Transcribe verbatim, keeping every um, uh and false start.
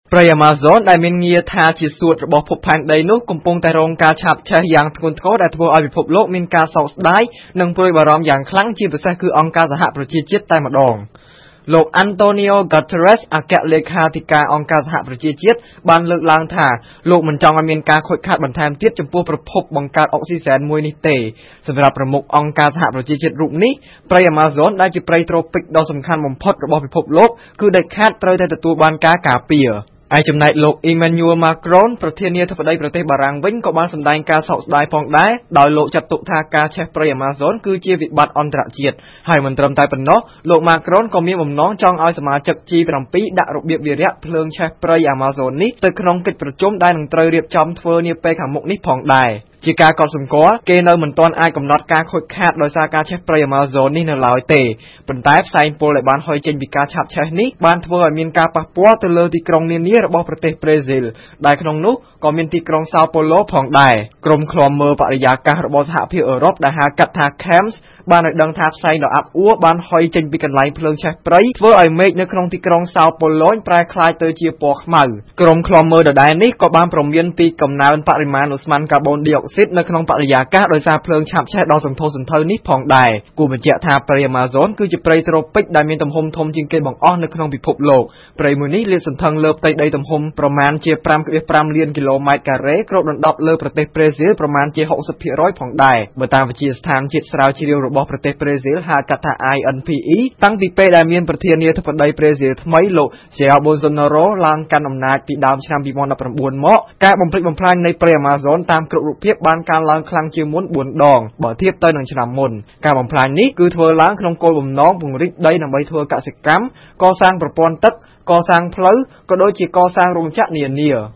ព្រៃ Amazon ដែលមានងារថាជាសួតរបស់ភពផែនដីនោះកំពុងតែរងការឆាបឆេះយ៉ាងធ្ងន់ធ្ងរដែលធ្វើឲ្យពិភពលោកមានការសោកស្ដាយនិងព្រួយបារម្ភយ៉ាងខ្លាំងជាពិសេសគឺអង្គការសហប្រជាជាតិតែម្ដងលោក Antonio Guterres អគ្គលេខាធិការអង្គការសហប្រជាជាតិបានលើកឡើងថាលោកមិនចង់ឲ្យមានការខូចខាតបន្ថែមទៀតចំពោះប្រភពបង្កើតអុកស៊ីសែនមួយនេះទេសម្រាប់ប្រមុខអង្គការសហប្រជាជាតិរូបនេះព្រៃ Amazon ដែលជាព្រៃត្រូពិកដ៏សំខាន់បំផុតរបស់ពិភពលោកគឺដាច់ខាតត្រូវតែទទួលបានការការពារឯចំណែកលោក Emmanuel Macron ប្រធានាធិបតីប្រទេសបារាំងវិញក៏បានសម្ដែងការសោកស្ដាយផងដែរដោយលោកចាត់ទុកថាការឆេះព្រៃ Amazon គឺជាវិបត្តិអន្តរជាតិហើយមិនត្រឹមតែប៉ុណ្ណោះលោក Macron ក៏មានបំណងចង់ឲ្យសមាជិក G 7 ដាក់របៀបវារៈភ្លើងឆេះព្រៃ Amazon នេះទៅក្នុងកិច្ចប្រជុំដែលនឹងត្រូវរៀបចំធ្វើនាពេលខាងមុខនេះផងដែរជាការកត់សម្គាល់គេនៅមិនទាន់អាចកំណត់ការខូចខាតដោយសារការឆេះព្រៃ Amazon នេះនៅឡើយទេប៉ុន្តែផ្សែងពុលដែលបានហុយចេញពីការឆាបឆេះនេះបានធ្វើឲ្យមានការប៉ះពាល់ទៅលើទីក្រុងនានារបស់ប្រទេសប្រេស៊ីលដែលក្នុងនោះក៏មានទីក្រុង Sao Paulo ផងដែរក្រុមឃ្លាំមើលបរិយាកាសរបស់សហភាពអឺរ៉ុបដែលហៅកាត់ថា C A M S បានឲ្យដឹងថាផ្សែងដ៏អាប់អួរបានហុយចេញពីកន្លែងភ្លើងឆេះព្រៃធ្វើឲ្យមេឃនៅក្នុងទីក្រុង Sao Paulo ប្រែក្លាយទៅជាពណ៌ខ្មៅក្រុមឃ្លាំមើលដដែលនេះក៏បានព្រមានពីកំណើនបរិមាណឧស្ម័នកាបូនឌីអុកស៊ីតនៅក្នុងបរិយាកាសដោយសារភ្លើងឆាបឆេះដ៏សន្ធោសន្ធៅនេះផងដែរគួរបញ្ជាក់ថាព្រៃ Amazon គឺជាព្រៃត្រូពិកដែលមានទំហំធំជាងគេបង្អស់នៅក្នុងពិភពលោកព្រៃមួយនេះលាតសន្ធឹងលើផ្ទៃដីទំហំប្រមាណជា 5.5 លានគីឡូម៉ែត្រការ៉េគ្របដណ្ដប់លើប្រទេសប្រេស៊ីលប្រមាណជា 60% ផងដែរបើតាមវិទ្យាស្ថានជាតិស្រាវជ្រាវរបស់ប្រទេសប្រេស៊ីលហៅកាត់ថា I N P E តាំងពីពេលដែលមានប្រធានាធិបតីប្រេស៊ីលថ្មីលោក Jair Bolsonaro ឡើងកាន់អំណាចពីដើមឆ្នាំ 2019 មកការបំផ្លិចបំផ្លាញនៃព្រៃ Amazon តាមគ្រប់រូបភាពបានកើនឡើងខ្លាំងជាងមុនបួនដងបើធៀបទៅនឹងឆ្នាំមុនការបំផ្លាញនេះគឺធ្វើឡើងក្នុងគោលបំណងពង្រីកដីដើម្បីធ្វើកសិកម្មកសាងប្រព័ន្ធទឹកកសាងផ្លូវក៏ដូចជាកសាងរោងចក្រនានា